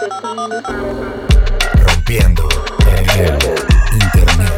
Rompiendo el internet.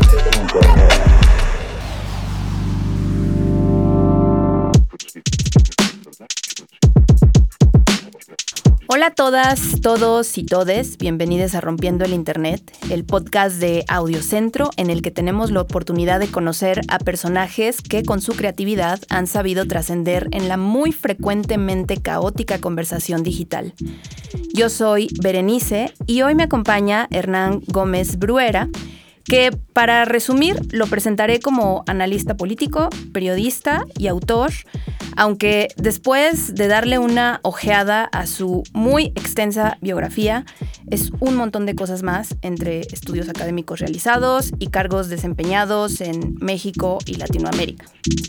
Hola a todas, todos y todes, bienvenidos a Rompiendo el Internet, el podcast de Audiocentro en el que tenemos la oportunidad de conocer a personajes que con su creatividad han sabido trascender en la muy frecuentemente caótica conversación digital. Yo soy Berenice y hoy me acompaña Hernán Gómez Bruera, que para resumir lo presentaré como analista político, periodista y autor, aunque después de darle una ojeada a su muy extensa biografía, es un montón de cosas más entre estudios académicos realizados y cargos desempeñados en México y Latinoamérica.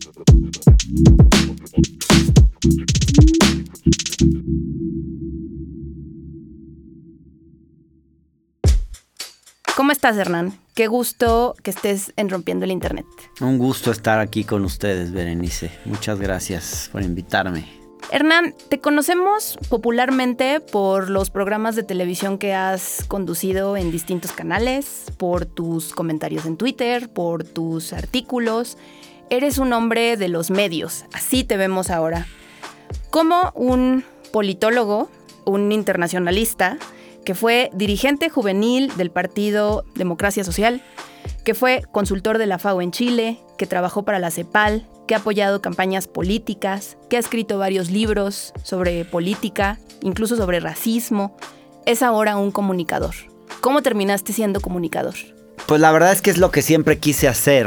¿Cómo estás, Hernán? Qué gusto que estés en Rompiendo el Internet. Un gusto estar aquí con ustedes, Berenice. Muchas gracias por invitarme. Hernán, te conocemos popularmente por los programas de televisión que has conducido en distintos canales, por tus comentarios en Twitter, por tus artículos. Eres un hombre de los medios, así te vemos ahora. Como un politólogo, un internacionalista, que fue dirigente juvenil del Partido Democracia Social, que fue consultor de la FAO en Chile, que trabajó para la CEPAL, que ha apoyado campañas políticas, que ha escrito varios libros sobre política, incluso sobre racismo. Es ahora un comunicador. ¿Cómo terminaste siendo comunicador? Pues la verdad es que es lo que siempre quise hacer,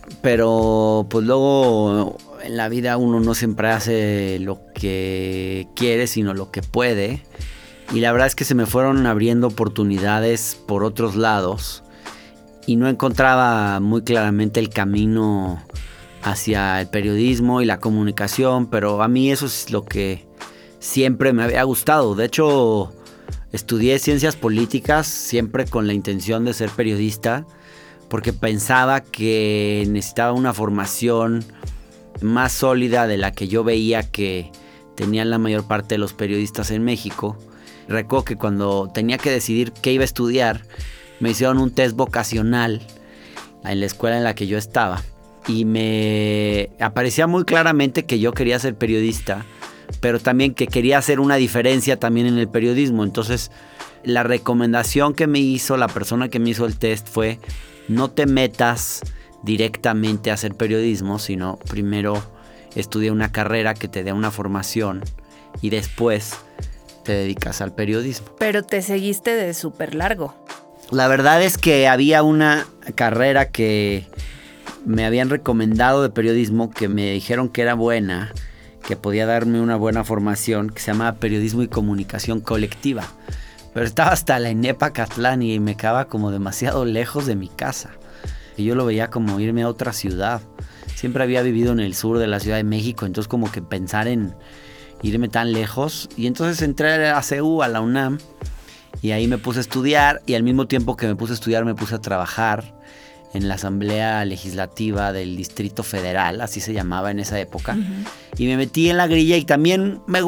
pero pues luego en la vida uno no siempre hace lo que quiere, sino lo que puede. Y la verdad es que se me fueron abriendo oportunidades por otros lados y no encontraba muy claramente el camino hacia el periodismo y la comunicación, pero a mí eso es lo que siempre me había gustado. De hecho, estudié ciencias políticas siempre con la intención de ser periodista, porque pensaba que necesitaba una formación más sólida de la que yo veía que tenían la mayor parte de los periodistas en México. Recuerdo que cuando tenía que decidir qué iba a estudiar, me hicieron un test vocacional en la escuela en la que yo estaba. Y me aparecía muy claramente que yo quería ser periodista, pero también que quería hacer una diferencia también en el periodismo. Entonces, la recomendación que me hizo la persona que me hizo el test fue: no te metas directamente a hacer periodismo, sino primero estudia una carrera que te dé una formación y después te dedicas al periodismo. Pero te seguiste de súper largo. La verdad es que había una carrera que me habían recomendado de periodismo, que me dijeron que era buena, que podía darme una buena formación, que se llamaba Periodismo y Comunicación Colectiva. Pero estaba hasta la ENEP Acatlán y me quedaba como demasiado lejos de mi casa. Y yo lo veía como irme a otra ciudad. Siempre había vivido en el sur de la Ciudad de México, entonces como que pensar en irme tan lejos. Y entonces entré a CU, a la UNAM, y ahí me puse a estudiar, y al mismo tiempo que me puse a estudiar me puse a trabajar en la Asamblea Legislativa del Distrito Federal, así se llamaba en esa época. Uh-huh. Y me metí en la grilla, y también me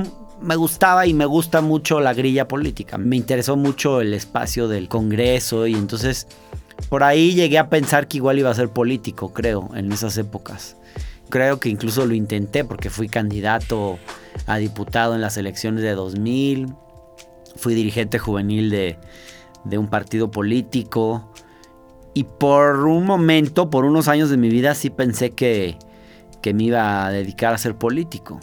gustaba y me gusta mucho la grilla política. Me interesó mucho el espacio del Congreso, y entonces por ahí llegué a pensar que igual iba a ser político, creo, en esas épocas. Creo que incluso lo intenté porque fui candidato a diputado en las elecciones de 2000. Fui dirigente juvenil de un partido político. Y por un momento, por unos años de mi vida, sí pensé que me iba a dedicar a ser político.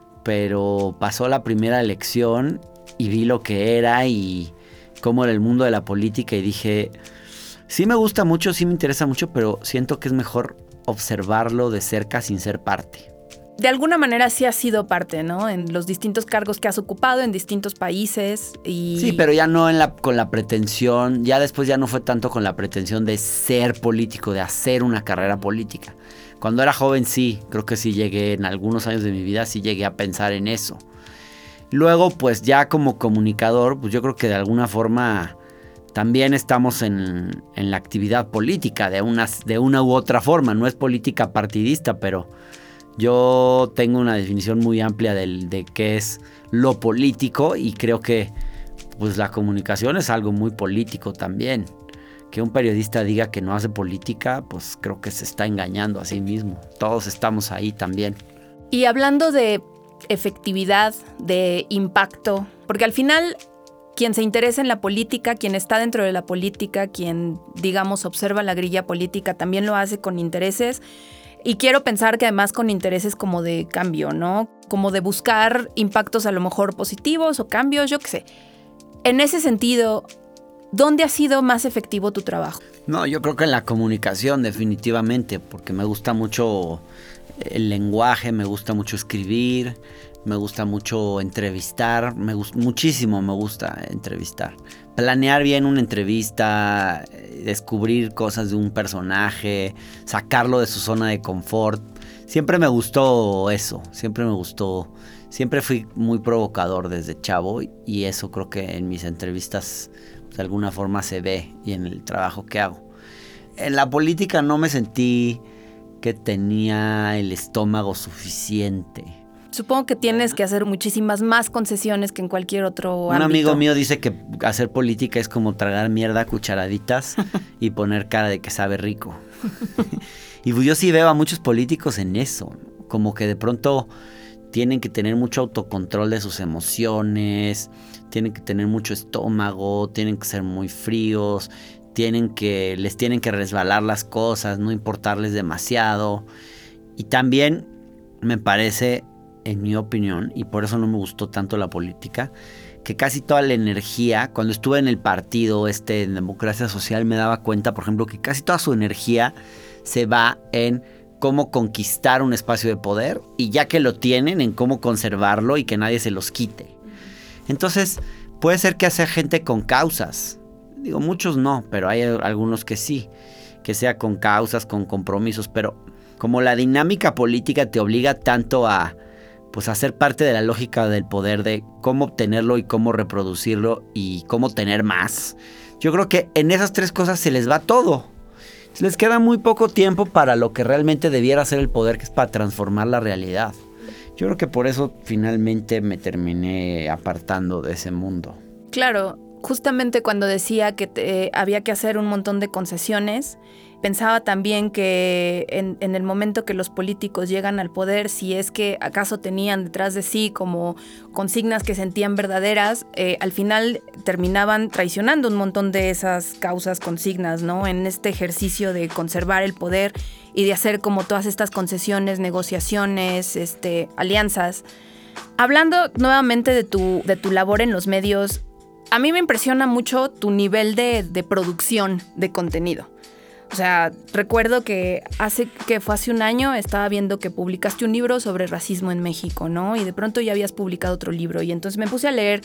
Pero pasó la primera elección y vi lo que era y cómo era el mundo de la política. Y dije, sí me gusta mucho, sí me interesa mucho, pero siento que es mejor observarlo de cerca sin ser parte. De alguna manera sí has sido parte, ¿no? En los distintos cargos que has ocupado en distintos países y... Sí, pero ya no con la pretensión, ya después ya no fue tanto con la pretensión de ser político, de hacer una carrera política. Cuando era joven sí, creo que sí llegué, en algunos años de mi vida sí llegué a pensar en eso. Luego, pues ya como comunicador, pues yo creo que de alguna forma también estamos en la actividad política de una u otra forma. No es política partidista, pero yo tengo una definición muy amplia de qué es lo político y creo que pues la comunicación es algo muy político también. Que un periodista diga que no hace política, pues creo que se está engañando a sí mismo. Todos estamos ahí también. Y hablando de efectividad, de impacto, porque al final quien se interesa en la política, quien está dentro de la política, quien, digamos, observa la grilla política, también lo hace con intereses. Y quiero pensar que además con intereses como de cambio, ¿no? Como de buscar impactos a lo mejor positivos o cambios, yo qué sé. En ese sentido, ¿dónde ha sido más efectivo tu trabajo? No, yo creo que en la comunicación definitivamente, porque me gusta mucho el lenguaje, me gusta mucho escribir, me gusta mucho entrevistar, muchísimo me gusta entrevistar. Planear bien una entrevista, descubrir cosas de un personaje, sacarlo de su zona de confort. Siempre me gustó eso, siempre fui muy provocador desde chavo y eso creo que en mis entrevistas de alguna forma se ve y en el trabajo que hago. En la política no me sentí que tenía el estómago suficiente. Supongo que tienes que hacer muchísimas más concesiones que en cualquier otro ámbito. Un amigo mío dice que hacer política es como tragar mierda a cucharaditas y poner cara de que sabe rico. Y yo sí veo a muchos políticos en eso, como que de pronto tienen que tener mucho autocontrol de sus emociones, tienen que tener mucho estómago, tienen que ser muy fríos, les tienen que resbalar las cosas, no importarles demasiado. Y también me parece, en mi opinión, y por eso no me gustó tanto la política, que casi toda la energía, cuando estuve en el partido en Democracia Social, me daba cuenta, por ejemplo, que casi toda su energía se va en cómo conquistar un espacio de poder y ya que lo tienen, en cómo conservarlo y que nadie se los quite. Entonces, puede ser que hace gente con causas. Digo, muchos no, pero hay algunos que sí, que sea con causas, con compromisos, pero como la dinámica política te obliga tanto a ser parte de la lógica del poder, de cómo obtenerlo y cómo reproducirlo y cómo tener más. Yo creo que en esas tres cosas se les va todo. Se les queda muy poco tiempo para lo que realmente debiera ser el poder, que es para transformar la realidad. Yo creo que por eso finalmente me terminé apartando de ese mundo. Claro, justamente cuando decía que había que hacer un montón de concesiones, pensaba también que en el momento que los políticos llegan al poder, si es que acaso tenían detrás de sí como consignas que sentían verdaderas, al final terminaban traicionando un montón de esas causas, consignas, ¿no? En este ejercicio de conservar el poder y de hacer como todas estas concesiones, negociaciones, alianzas. Hablando nuevamente de tu labor en los medios, a mí me impresiona mucho tu nivel de producción de contenido. O sea, recuerdo que fue hace un año, estaba viendo que publicaste un libro sobre racismo en México, ¿no? Y de pronto ya habías publicado otro libro. Y entonces me puse a leer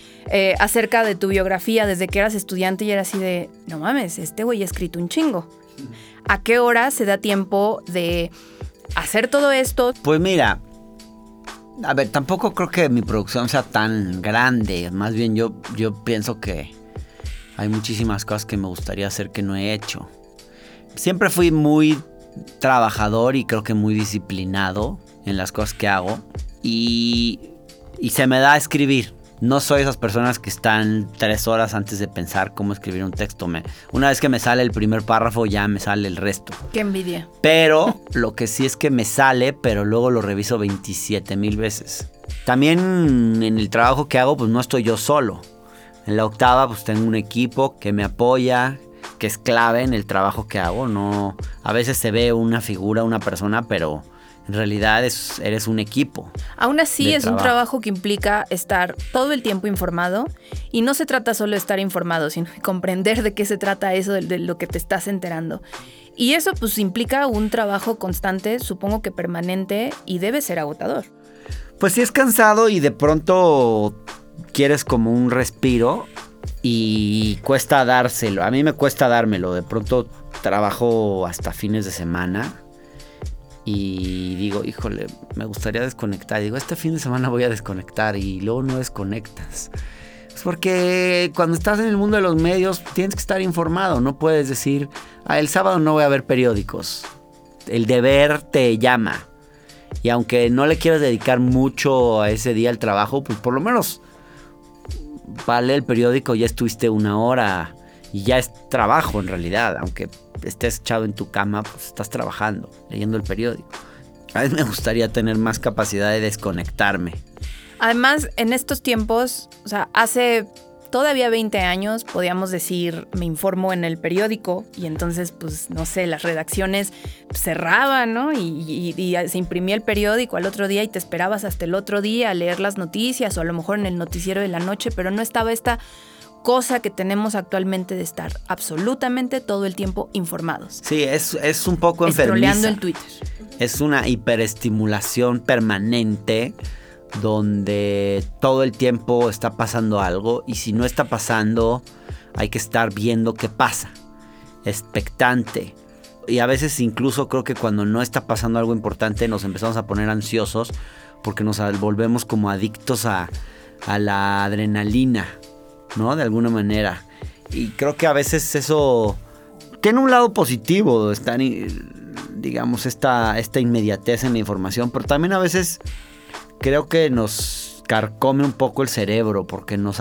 acerca de tu biografía desde que eras estudiante y era así de, no mames, este güey ha escrito un chingo. ¿A qué hora se da tiempo de hacer todo esto? Pues mira, a ver, tampoco creo que mi producción sea tan grande. Más bien yo pienso que hay muchísimas cosas que me gustaría hacer que no he hecho. Siempre fui muy trabajador y creo que muy disciplinado en las cosas que hago. Y se me da a escribir. No soy esas personas que están 3 horas antes de pensar cómo escribir un texto. Una vez que me sale el primer párrafo, ya me sale el resto. Qué envidia. Pero lo que sí es que me sale, pero luego lo reviso 27,000 veces. También en el trabajo que hago, pues no estoy yo solo. En La Octava, pues tengo un equipo que me apoya, que es clave en el trabajo que hago. No, a veces se ve una figura, una persona, pero en realidad eres un equipo. Aún así es un trabajo que implica estar todo el tiempo informado, y no se trata solo de estar informado, sino de comprender de qué se trata eso, de lo que te estás enterando. Y eso pues implica un trabajo constante, supongo que permanente, y debe ser agotador. Pues sí, es cansado y de pronto quieres como un respiro y cuesta dárselo. A mí me cuesta dármelo. De pronto trabajo hasta fines de semana y digo, híjole, me gustaría desconectar. Digo, este fin de semana voy a desconectar, y luego no desconectas. Es porque cuando estás en el mundo de los medios tienes que estar informado. No puedes decir, el sábado no voy a ver periódicos. El deber te llama. Y aunque no le quieras dedicar mucho a ese día al trabajo, pues por lo menos va a leer el periódico, ya estuviste 1 hora y ya es trabajo en realidad. Aunque estés echado en tu cama, pues estás trabajando, leyendo el periódico. A veces me gustaría tener más capacidad de desconectarme. Además, en estos tiempos, o sea, hace todavía 20 años podíamos decir, me informo en el periódico y entonces, pues, no sé, las redacciones cerraban, ¿no? Y se imprimía el periódico al otro día y te esperabas hasta el otro día a leer las noticias o a lo mejor en el noticiero de la noche, pero no estaba esta cosa que tenemos actualmente de estar absolutamente todo el tiempo informados. Sí, es un poco enfermiza. Scrolleando el Twitter. Es una hiperestimulación permanente donde todo el tiempo está pasando algo y si no está pasando hay que estar viendo qué pasa, expectante. Y a veces incluso creo que cuando no está pasando algo importante nos empezamos a poner ansiosos porque nos volvemos como adictos a la adrenalina, ¿no? De alguna manera. Y creo que a veces eso tiene un lado positivo, digamos, esta inmediatez en la información, pero también a veces creo que nos carcome un poco el cerebro porque nos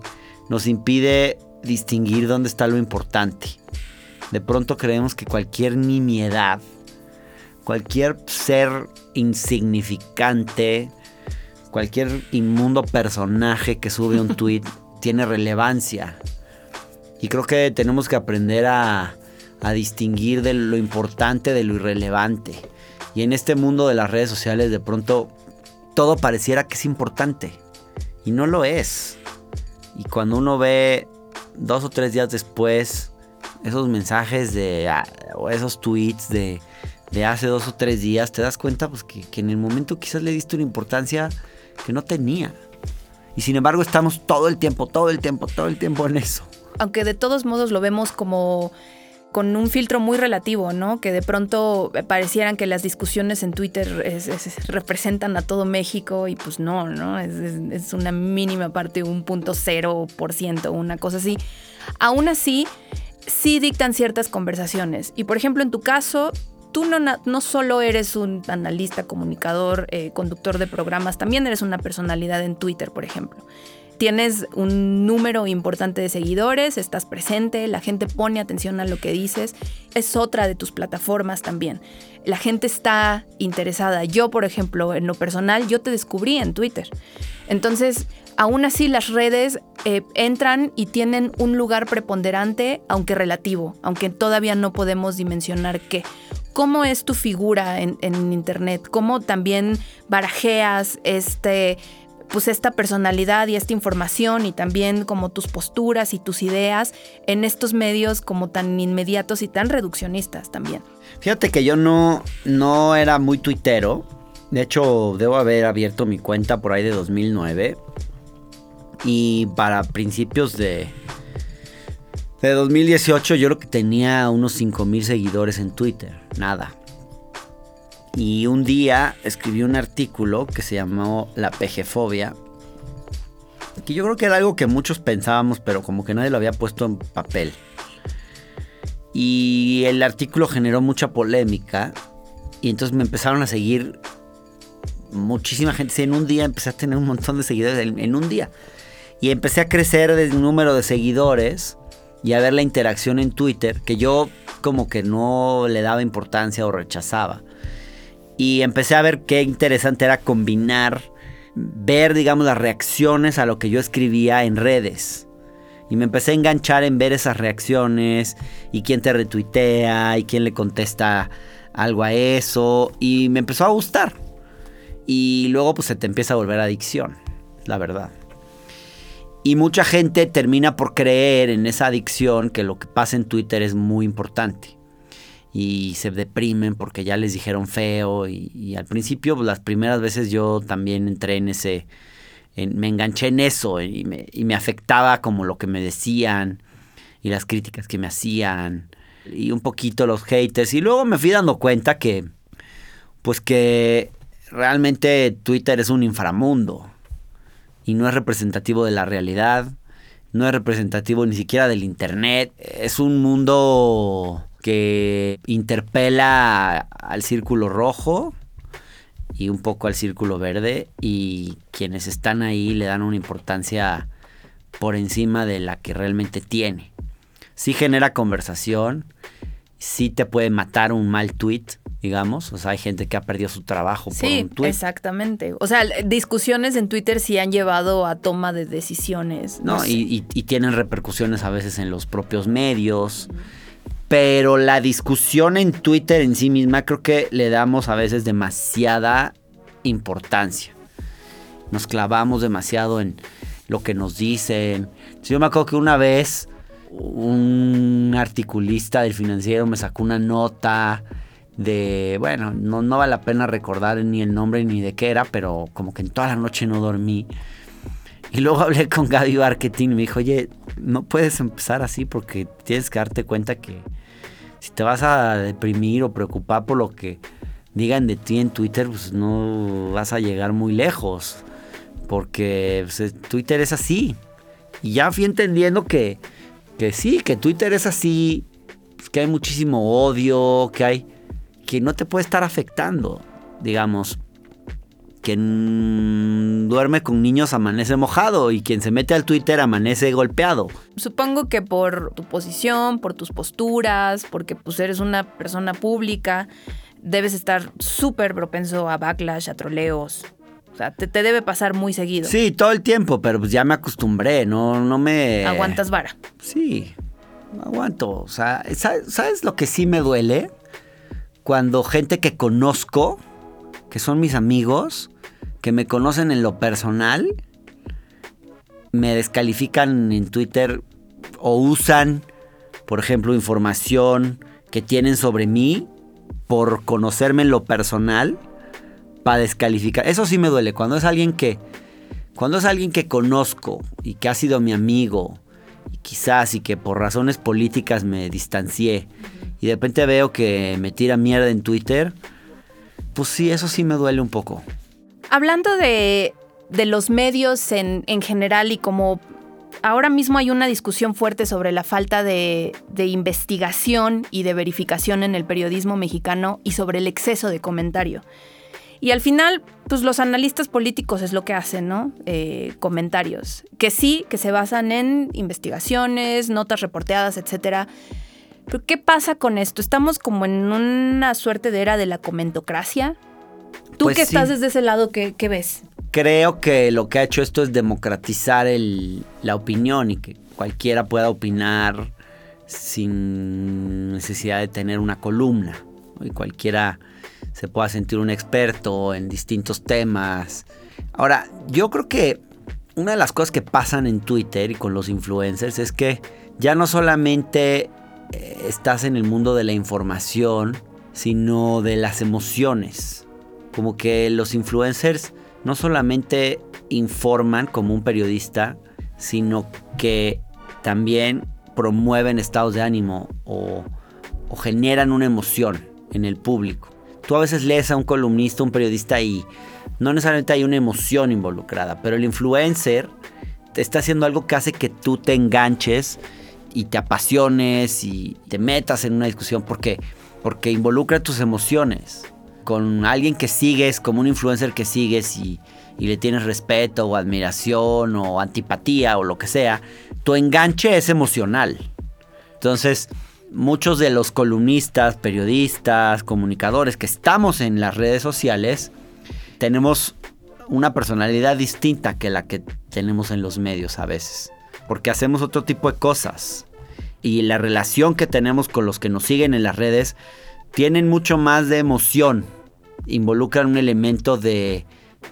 impide distinguir dónde está lo importante. De pronto creemos que cualquier nimiedad, cualquier ser insignificante, cualquier inmundo personaje que sube un tweet tiene relevancia. Y creo que tenemos que aprender a distinguir de lo importante de lo irrelevante. Y en este mundo de las redes sociales de pronto todo pareciera que es importante y no lo es. Y cuando uno ve 2 o 3 días después esos mensajes o esos tweets de hace 2 o 3 días, te das cuenta pues, que en el momento quizás le diste una importancia que no tenía. Y sin embargo estamos todo el tiempo en eso. Aunque de todos modos lo vemos como con un filtro muy relativo, ¿no? Que de pronto parecieran que las discusiones en Twitter representan a todo México y pues no, es una mínima parte, 1.0%, una cosa así. Aún así, sí dictan ciertas conversaciones. Y por ejemplo, en tu caso, tú no solo eres un analista, comunicador, conductor de programas, también eres una personalidad en Twitter, por ejemplo. Tienes un número importante de seguidores, estás presente, la gente pone atención a lo que dices. Es otra de tus plataformas también. La gente está interesada. Yo, por ejemplo, en lo personal, yo te descubrí en Twitter. Entonces, aún así las redes entran y tienen un lugar preponderante, aunque relativo, aunque todavía no podemos dimensionar qué. ¿Cómo es tu figura en Internet? ¿Cómo también barajeas esta personalidad y esta información y también como tus posturas y tus ideas en estos medios como tan inmediatos y tan reduccionistas también? Fíjate que yo no era muy tuitero. De hecho, debo haber abierto mi cuenta por ahí de 2009. Y para principios de 2018 yo creo que tenía unos 5,000 seguidores en Twitter. Nada. Y un día escribí un artículo que se llamó La Pejefobia, que yo creo que era algo que muchos pensábamos, pero como que nadie lo había puesto en papel. Y el artículo generó mucha polémica y entonces me empezaron a seguir muchísima gente. Sí, en un día empecé a tener un montón de seguidores, en un día. Y empecé a crecer el número de seguidores y a ver la interacción en Twitter, que yo como que no le daba importancia o rechazaba. Y empecé a ver qué interesante era ver, digamos, las reacciones a lo que yo escribía en redes. Y me empecé a enganchar en ver esas reacciones y quién te retuitea y quién le contesta algo a eso. Y me empezó a gustar. Y luego pues se te empieza a volver adicción, la verdad. Y mucha gente termina por creer en esa adicción que lo que pasa en Twitter es muy importante. Y se deprimen porque ya les dijeron feo y al principio pues, las primeras veces yo también entré me enganché en eso y me afectaba como lo que me decían y las críticas que me hacían y un poquito los haters y luego me fui dando cuenta que realmente Twitter es un inframundo y no es representativo de la realidad, no es representativo ni siquiera del internet, es un mundo que interpela al círculo rojo y un poco al círculo verde y quienes están ahí le dan una importancia por encima de la que realmente tiene. Sí genera conversación, sí te puede matar un mal tweet, digamos. O sea, hay gente que ha perdido su trabajo por un tweet. Sí, exactamente. O sea, discusiones en Twitter sí han llevado a toma de decisiones. No, y tienen repercusiones a veces en los propios medios. Pero la discusión en Twitter en sí misma creo que le damos a veces demasiada importancia. Nos clavamos demasiado en lo que nos dicen. Yo me acuerdo que una vez un articulista del Financiero me sacó una nota de, bueno, no vale la pena recordar ni el nombre ni de qué era, pero como que en toda la noche no dormí. Y luego hablé con Gaby Marketing y me dijo, oye, no puedes empezar así porque tienes que darte cuenta que si te vas a deprimir o preocupar por lo que digan de ti en Twitter, pues no vas a llegar muy lejos. Porque pues, Twitter es así. Y ya fui entendiendo que sí, que Twitter es así, pues, que hay muchísimo odio, que no te puede estar afectando. Digamos, quien duerme con niños amanece mojado y quien se mete al Twitter amanece golpeado. Supongo que por tu posición, por tus posturas, porque pues eres una persona pública, debes estar súper propenso a backlash, a troleos. O sea, te debe pasar muy seguido. Sí, todo el tiempo, pero pues ya me acostumbré, no me... ¿Aguantas vara? Sí, aguanto. O sea, ¿sabes lo que sí me duele? Cuando gente que conozco, que son mis amigos, que me conocen en lo personal, me descalifican en Twitter o usan, por ejemplo, información que tienen sobre mí por conocerme en lo personal para descalificar. Eso sí me duele. Cuando es alguien que conozco y que ha sido mi amigo y quizás y que por razones políticas me distancié y de repente veo que me tira mierda en Twitter, pues sí, eso sí me duele un poco. Hablando de los medios en general y como ahora mismo hay una discusión fuerte sobre la falta de investigación y de verificación en el periodismo mexicano y sobre el exceso de comentario. Y al final, pues los analistas políticos es lo que hacen, ¿no? Comentarios. Que sí, que se basan en investigaciones, notas reporteadas, etcétera. Pero ¿qué pasa con esto? ¿Estamos como en una suerte de era de la comentocracia? Tú Pues que sí. estás desde ese lado, ¿qué ves? Creo que lo que ha hecho esto es democratizar la opinión y que cualquiera pueda opinar sin necesidad de tener una columna, ¿no? Y cualquiera se pueda sentir un experto en distintos temas. Ahora, yo creo que una de las cosas que pasan en Twitter y con los influencers es que ya no solamente estás en el mundo de la información, sino de las emociones. Como que los influencers no solamente informan como un periodista, sino que también promueven estados de ánimo o generan una emoción en el público. Tú a veces lees a un columnista, un periodista y no necesariamente hay una emoción involucrada, pero el influencer te está haciendo algo que hace que tú te enganches y te apasiones y te metas en una discusión porque involucra tus emociones. Con alguien que sigues, como un influencer que sigues y le tienes respeto o admiración o antipatía o lo que sea, tu enganche es emocional. Entonces, muchos de los columnistas, periodistas, comunicadores que estamos en las redes sociales, tenemos una personalidad distinta que la que tenemos en los medios a veces. Porque hacemos otro tipo de cosas. Y la relación que tenemos con los que nos siguen en las redes tienen mucho más de emoción. Involucran un elemento de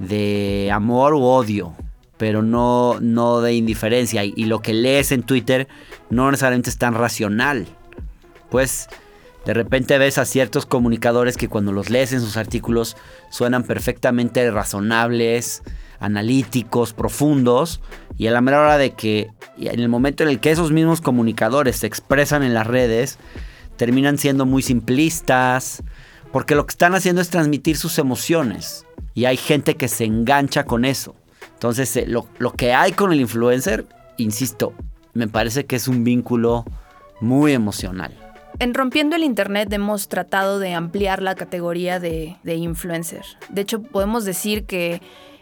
amor u odio, pero no de indiferencia. Y lo que lees en Twitter no necesariamente es tan racional. Pues de repente ves a ciertos comunicadores que cuando los lees en sus artículos suenan perfectamente razonables, analíticos, profundos, y a la mera hora de que, en el momento en el que esos mismos comunicadores se expresan en las redes, terminan siendo muy simplistas, porque lo que están haciendo es transmitir sus emociones, y hay gente que se engancha con eso. Entonces lo que hay con el influencer, insisto, me parece que es un vínculo muy emocional. En Rompiendo el Internet hemos tratado de ampliar la categoría de influencer. De hecho, podemos decir que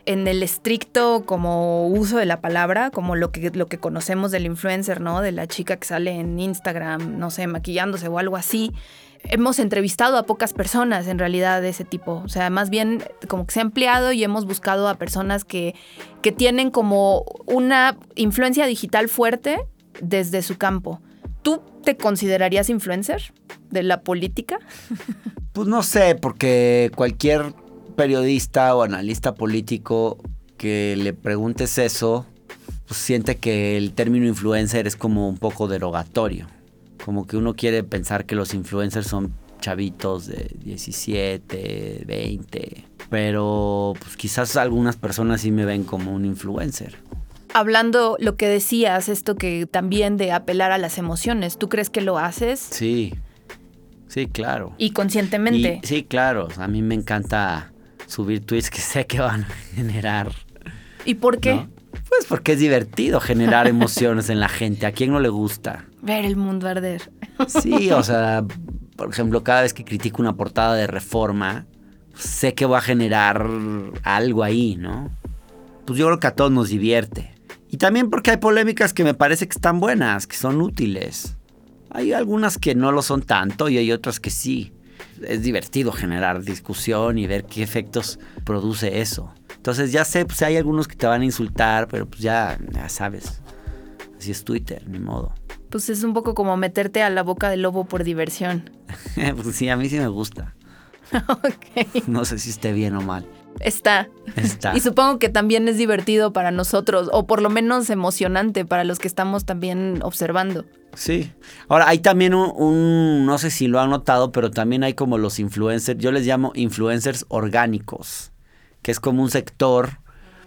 en el estricto como uso de la palabra, como lo que conocemos del influencer, ¿no? De la chica que sale en Instagram, no sé, maquillándose o algo así. Hemos entrevistado a pocas personas en realidad de ese tipo. O sea, más bien como que se ha ampliado y hemos buscado a personas que tienen como una influencia digital fuerte desde su campo. ¿Tú te considerarías influencer de la política? Pues no sé, porque cualquier periodista o analista político que le preguntes eso, pues siente que el término influencer es como un poco derogatorio. Como que uno quiere pensar que los influencers son chavitos de 17, 20. Pero pues quizás algunas personas sí me ven como un influencer. Hablando lo que decías, esto que también de apelar a las emociones, ¿tú crees que lo haces? Sí, claro. ¿Y conscientemente? Sí, claro. A mí me encanta subir tweets que sé que van a generar. ¿Y por qué? ¿No? Pues porque es divertido generar emociones en la gente. ¿A quién no le gusta? Ver el mundo arder. Sí, o sea, por ejemplo, cada vez que critico una portada de Reforma, sé que va a generar algo ahí, ¿no? Pues yo creo que a todos nos divierte. Y también porque hay polémicas que me parece que están buenas, que son útiles. Hay algunas que no lo son tanto y hay otras que sí. Es divertido generar discusión y ver qué efectos produce eso. Entonces ya sé, pues hay algunos que te van a insultar, pero pues ya sabes. Así es Twitter, ni modo. Pues es un poco como meterte a la boca del lobo por diversión. Pues sí, a mí sí me gusta. Ok. No sé si esté bien o mal. Está. Y supongo que también es divertido para nosotros, o por lo menos emocionante para los que estamos también observando. Sí. Ahora, hay también no sé si lo han notado, pero también hay como los influencers, yo les llamo influencers orgánicos, que es como un sector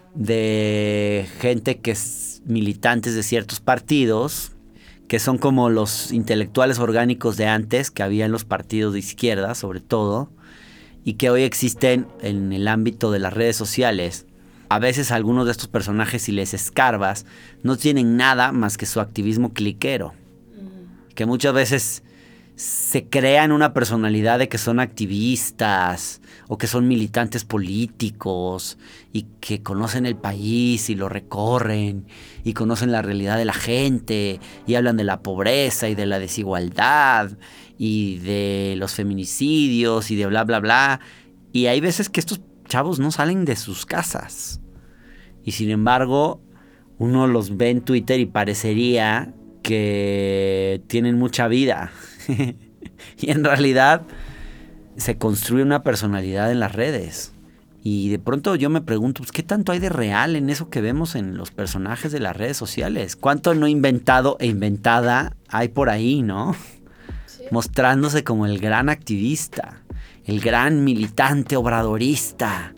de gente que es militantes de ciertos partidos, que son como los intelectuales orgánicos de antes, que había en los partidos de izquierda, sobre todo, y que hoy existen en el ámbito de las redes sociales. A veces algunos de estos personajes, si les escarbas, no tienen nada más que su activismo cliquero. Que muchas veces se crean una personalidad de que son activistas o que son militantes políticos y que conocen el país y lo recorren y conocen la realidad de la gente y hablan de la pobreza y de la desigualdad y de los feminicidios y de bla, bla, bla. Y hay veces que estos chavos no salen de sus casas. Y sin embargo, uno los ve en Twitter y parecería que tienen mucha vida. Y en realidad se construye una personalidad en las redes. Y de pronto yo me pregunto, pues, ¿qué tanto hay de real en eso que vemos en los personajes de las redes sociales? ¿Cuánto no inventado e inventada hay por ahí, no? Sí. Mostrándose como el gran activista, el gran militante obradorista,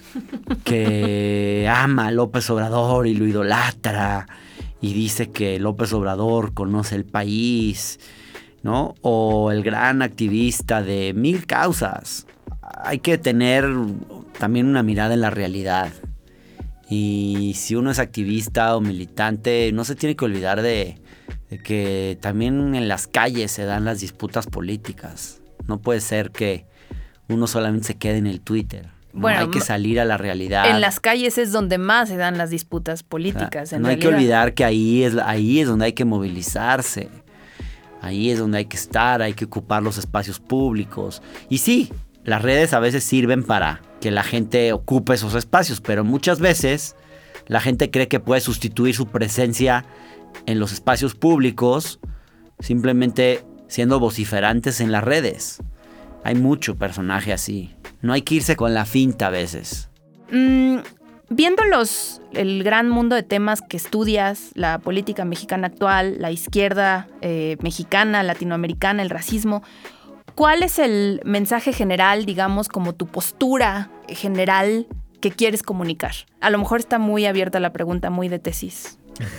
que ama a López Obrador y lo idolatra, y dice que López Obrador conoce el país, ¿no? O el gran activista de 1000 causas. Hay que tener también una mirada en la realidad. Y si uno es activista o militante, no se tiene que olvidar de que también en las calles se dan las disputas políticas. No puede ser que uno solamente se quede en el Twitter. ¿No? Bueno, hay que salir a la realidad. En las calles es donde más se dan las disputas políticas. O sea, no hay que olvidar que ahí es donde hay que movilizarse. Ahí es donde hay que estar, hay que ocupar los espacios públicos. Y sí, las redes a veces sirven para que la gente ocupe esos espacios, pero muchas veces la gente cree que puede sustituir su presencia en los espacios públicos simplemente siendo vociferantes en las redes. Hay mucho personaje así. No hay que irse con la finta a veces. Viendo el gran mundo de temas que estudias, la política mexicana actual, la izquierda mexicana, latinoamericana, el racismo, ¿cuál es el mensaje general, digamos, como tu postura general que quieres comunicar? A lo mejor está muy abierta la pregunta, muy de tesis.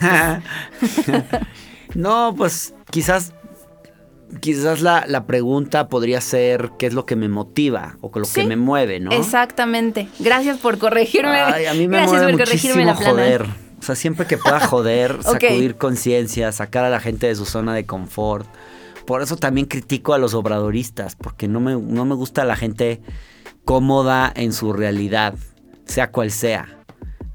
No, pues quizás la pregunta podría ser ¿qué es lo que me motiva o lo que me mueve, ¿no? Exactamente. Gracias por corregirme. Ay, a mí me mueve muchísimo joder. O sea, siempre que pueda joder, sacudir conciencia, sacar a la gente de su zona de confort. Por eso también critico a los obradoristas, porque no me gusta la gente cómoda en su realidad, sea cual sea.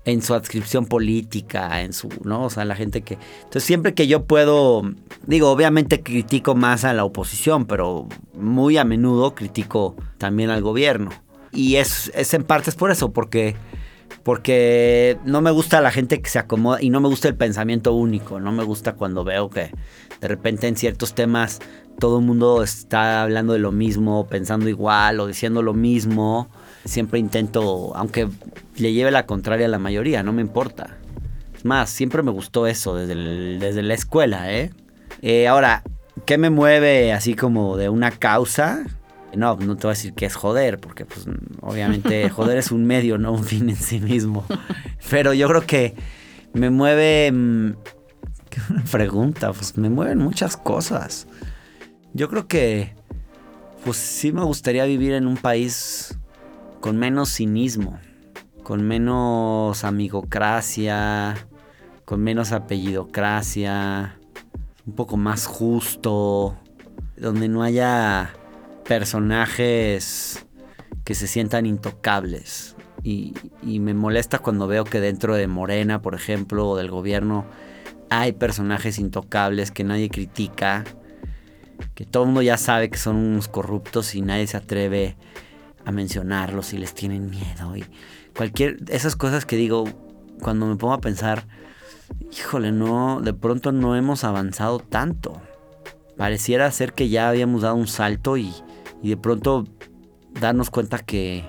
en su adscripción política, ¿no? O sea, la gente que... Entonces, siempre que yo puedo... Digo, obviamente critico más a la oposición, pero muy a menudo critico también al gobierno. Y es en parte es por eso, porque no me gusta la gente que se acomoda y no me gusta el pensamiento único. No me gusta cuando veo que de repente en ciertos temas todo el mundo está hablando de lo mismo, pensando igual o diciendo lo mismo. Siempre intento, aunque le lleve la contraria a la mayoría, no me importa. Es más, siempre me gustó eso desde la escuela, ¿eh? Ahora, ¿qué me mueve así como de una causa? No te voy a decir que es joder, porque pues obviamente joder es un medio, no un fin en sí mismo. Pero yo creo que me mueve... ¿Qué pregunta? Pues me mueven muchas cosas. Yo creo que pues sí me gustaría vivir en un país con menos cinismo, con menos amigocracia, con menos apellidocracia, un poco más justo, donde no haya personajes que se sientan intocables. Y me molesta cuando veo que dentro de Morena, por ejemplo, o del gobierno, hay personajes intocables que nadie critica, que todo el mundo ya sabe que son unos corruptos y nadie se atreve a mencionarlos y les tienen miedo. Y esas cosas que digo, cuando me pongo a pensar, híjole, no, de pronto no hemos avanzado tanto. Pareciera ser que ya habíamos dado un salto y de pronto darme cuenta que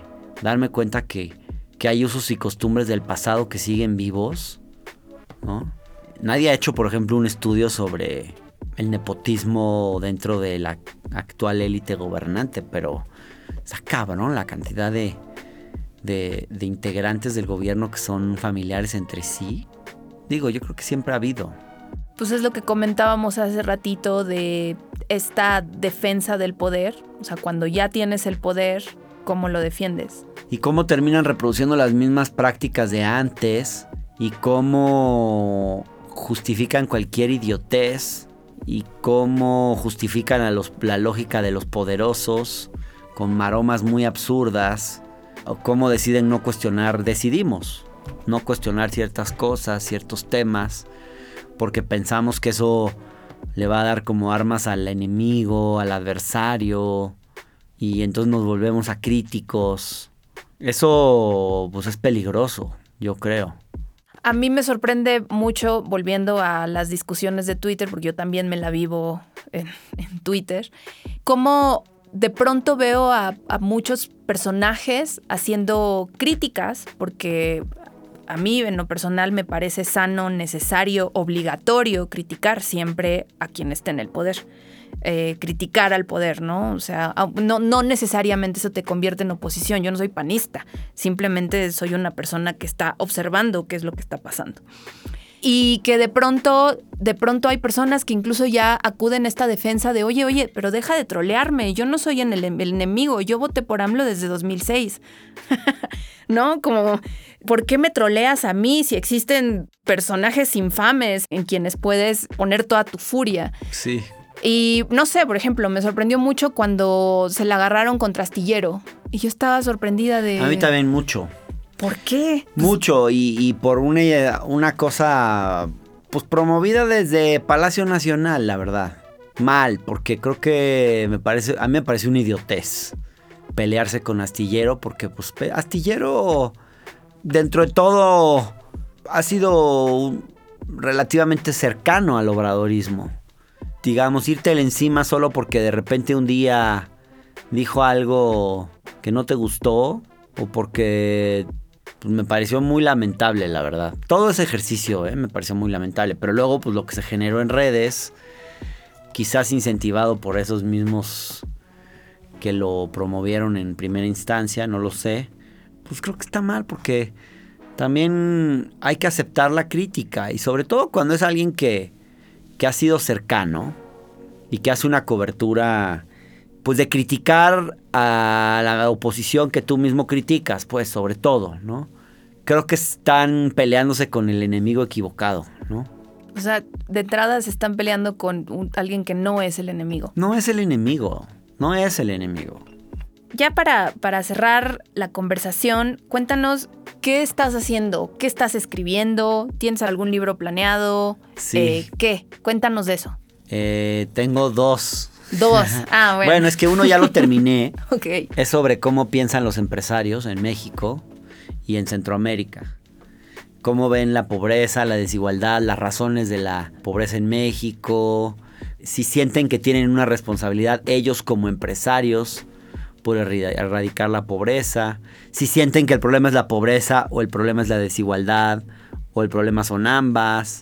hay usos y costumbres del pasado que siguen vivos, ¿no? Nadie ha hecho, por ejemplo, un estudio sobre el nepotismo dentro de la actual élite gobernante, pero está cabrón la cantidad de integrantes del gobierno que son familiares entre sí. Digo, yo creo que siempre ha habido. Pues es lo que comentábamos hace ratito de esta defensa del poder. O sea, cuando ya tienes el poder, ¿cómo lo defiendes? Y cómo terminan reproduciendo las mismas prácticas de antes y cómo justifican cualquier idiotez y cómo justifican la lógica de los poderosos con maromas muy absurdas, o cómo decidimos no cuestionar ciertas cosas, ciertos temas, porque pensamos que eso le va a dar como armas al enemigo, al adversario, y entonces nos volvemos acríticos. Eso pues es peligroso, yo creo. A mí me sorprende mucho, volviendo a las discusiones de Twitter, porque yo también me la vivo en Twitter, cómo de pronto veo a muchos personajes haciendo críticas, porque a mí en lo personal me parece sano, necesario, obligatorio criticar siempre a quien esté en el poder. Criticar al poder, ¿no? O sea, no necesariamente eso te convierte en oposición. Yo no soy panista, simplemente soy una persona que está observando qué es lo que está pasando. Y que de pronto hay personas que incluso ya acuden a esta defensa de oye, pero deja de trolearme, yo no soy el enemigo, yo voté por AMLO desde 2006. ¿No? Como, ¿por qué me troleas a mí si existen personajes infames en quienes puedes poner toda tu furia? Sí. Y no sé, por ejemplo, me sorprendió mucho cuando se la agarraron contra Astillero. Y yo estaba sorprendida de... A mí también mucho. ¿Por qué? Pues... Mucho, y por una cosa pues promovida desde Palacio Nacional, la verdad. Mal, porque creo que a mí me parece una idiotez pelearse con Astillero, porque pues Astillero dentro de todo ha sido relativamente cercano al obradorismo. Digamos, írtele encima solo porque de repente un día dijo algo que no te gustó o porque pues, me pareció muy lamentable, la verdad. Todo ese ejercicio me pareció muy lamentable, pero luego pues lo que se generó en redes, quizás incentivado por esos mismos que lo promovieron en primera instancia, no lo sé, pues creo que está mal porque también hay que aceptar la crítica y sobre todo cuando es alguien que ha sido cercano y que hace una cobertura pues de criticar a la oposición que tú mismo criticas, pues sobre todo, ¿no? Creo que están peleándose con el enemigo equivocado, ¿no? O sea, de entrada se están peleando con alguien que no es el enemigo. No es el enemigo, no es el enemigo. ya para cerrar la conversación, cuéntanos qué estás haciendo, qué estás escribiendo, ¿tienes algún libro planeado? Sí. ¿Qué? Cuéntanos de eso. Tengo 2. 2. Ah, bueno. Bueno, es que uno ya lo terminé. Ok. Es sobre cómo piensan los empresarios en México y en Centroamérica. Cómo ven la pobreza, la desigualdad, las razones de la pobreza en México. Si sienten que tienen una responsabilidad ellos como empresarios por erradicar la pobreza. Si sienten que el problema es la pobreza o el problema es la desigualdad o el problema son ambas.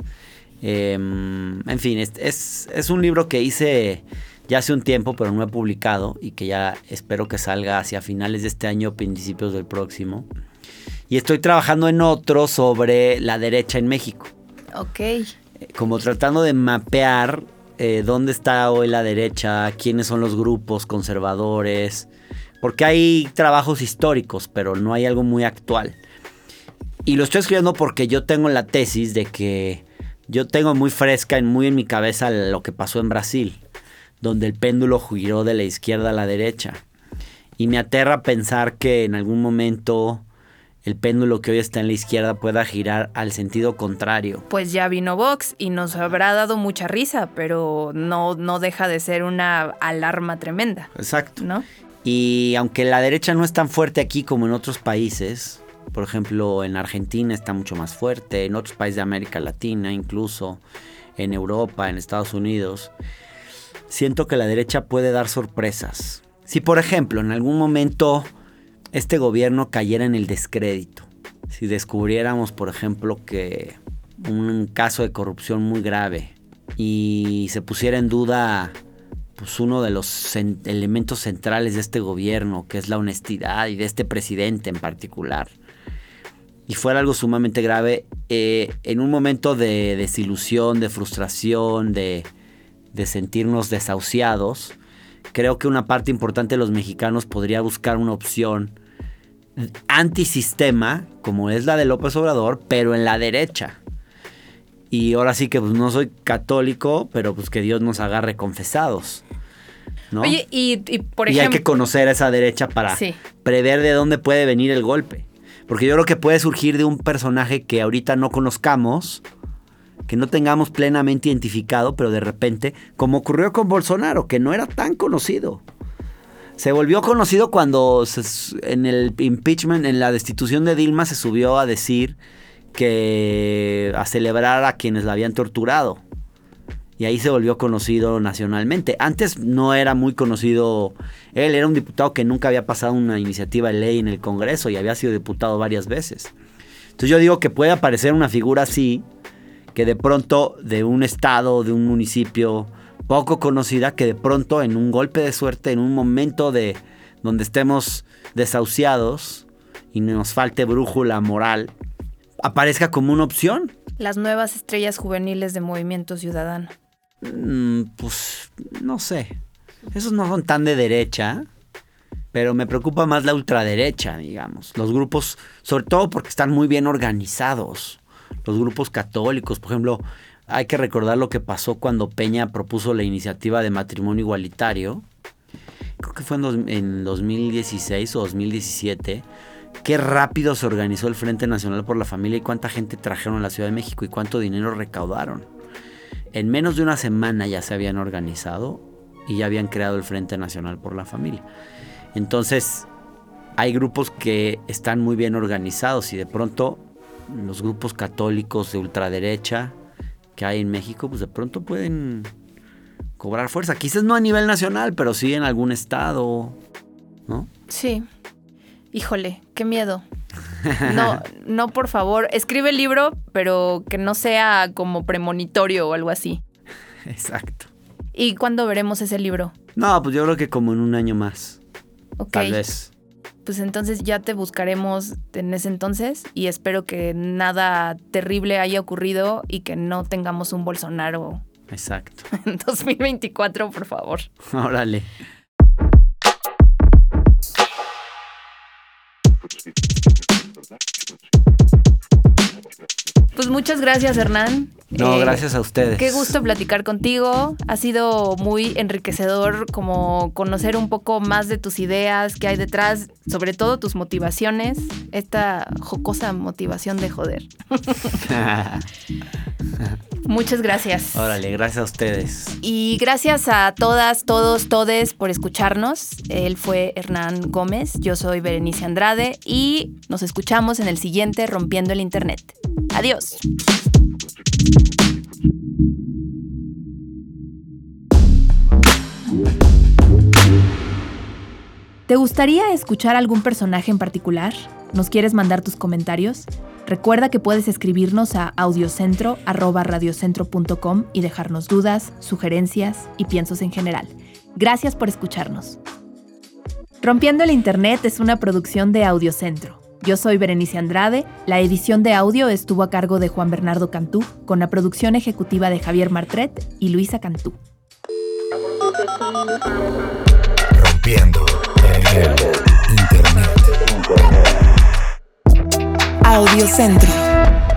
En fin, es un libro que hice ya hace un tiempo, pero no he publicado y que ya espero que salga hacia finales de este año o principios del próximo. Y estoy trabajando en otro sobre la derecha en México. Ok. Como tratando de mapear dónde está hoy la derecha, quiénes son los grupos conservadores, porque hay trabajos históricos, pero no hay algo muy actual. Y lo estoy escribiendo porque yo tengo la tesis de que yo tengo muy fresca, muy en mi cabeza lo que pasó en Brasil, donde el péndulo giró de la izquierda a la derecha. Y me aterra pensar que en algún momento el péndulo que hoy está en la izquierda pueda girar al sentido contrario. Pues ya vino Vox y nos habrá dado mucha risa, pero no deja de ser una alarma tremenda. Exacto. ¿No? Y aunque la derecha no es tan fuerte aquí como en otros países, por ejemplo en Argentina está mucho más fuerte, en otros países de América Latina, incluso en Europa, en Estados Unidos, siento que la derecha puede dar sorpresas. Si por ejemplo en algún momento este gobierno cayera en el descrédito, si descubriéramos por ejemplo que un caso de corrupción muy grave y se pusiera en duda pues uno de los elementos centrales de este gobierno, que es la honestidad, y de este presidente en particular, y fuera algo sumamente grave, en un momento de desilusión, de frustración, de sentirnos desahuciados, creo que una parte importante de los mexicanos podría buscar una opción antisistema, como es la de López Obrador, pero en la derecha. Y ahora sí que pues no soy católico, pero pues que Dios nos agarre confesados, ¿no? Oye, y por ejemplo... Y hay que conocer a esa derecha para prever de dónde puede venir el golpe. Porque yo creo que puede surgir de un personaje que ahorita no conozcamos, que no tengamos plenamente identificado, pero de repente, como ocurrió con Bolsonaro, que no era tan conocido. Se volvió conocido cuando en el impeachment, en la destitución de Dilma, se subió a decir a celebrar a quienes la habían torturado. Y ahí se volvió conocido nacionalmente. Antes no era muy conocido. Él era un diputado que nunca había pasado una iniciativa de ley en el Congreso y había sido diputado varias veces. Entonces yo digo que puede aparecer una figura así, que de pronto de un estado, de un municipio poco conocida, que de pronto en un golpe de suerte, en un momento donde estemos desahuciados y nos falte brújula moral, aparezca como una opción. Las nuevas estrellas juveniles de Movimiento Ciudadano. Pues no sé. Esos no son tan de derecha, pero me preocupa más la ultraderecha, digamos. Los grupos, sobre todo porque están muy bien organizados. Los grupos católicos, por ejemplo, hay que recordar lo que pasó cuando Peña propuso la iniciativa de matrimonio igualitario. Creo que fue en 2016 o 2017. Qué rápido se organizó el Frente Nacional por la Familia y cuánta gente trajeron a la Ciudad de México y cuánto dinero recaudaron. En menos de una semana ya se habían organizado y ya habían creado el Frente Nacional por la Familia. Entonces, hay grupos que están muy bien organizados y de pronto los grupos católicos de ultraderecha que hay en México, pues de pronto pueden cobrar fuerza. Quizás no a nivel nacional, pero sí en algún estado, ¿no? Sí. Híjole, qué miedo. No, por favor, escribe el libro, pero que no sea como premonitorio o algo así. Exacto. ¿Y cuándo veremos ese libro? No, pues yo creo que como en un año más. Ok. Tal vez. Pues entonces ya te buscaremos en ese entonces y espero que nada terrible haya ocurrido y que no tengamos un Bolsonaro. Exacto. En 2024, por favor. Órale. Pues muchas gracias, Hernán. No, gracias a ustedes. Qué gusto platicar contigo. Ha sido muy enriquecedor como conocer un poco más de tus ideas, qué hay detrás, sobre todo tus motivaciones, esta jocosa motivación de joder. Muchas gracias. Órale, gracias a ustedes. Y gracias a todas, todos, todes por escucharnos. Él fue Hernán Gómez, yo soy Berenice Andrade y nos escuchamos en el siguiente Rompiendo el Internet. Adiós. ¿Te gustaría escuchar algún personaje en particular? ¿Nos quieres mandar tus comentarios? Recuerda que puedes escribirnos a audiocentro@radiocentro.com y dejarnos dudas, sugerencias y piensos en general. Gracias por escucharnos. Rompiendo el Internet es una producción de Audiocentro. Yo soy Berenice Andrade, la edición de audio estuvo a cargo de Juan Bernardo Cantú, con la producción ejecutiva de Javier Martret y Luisa Cantú. Rompiendo el Internet. Audiocentro.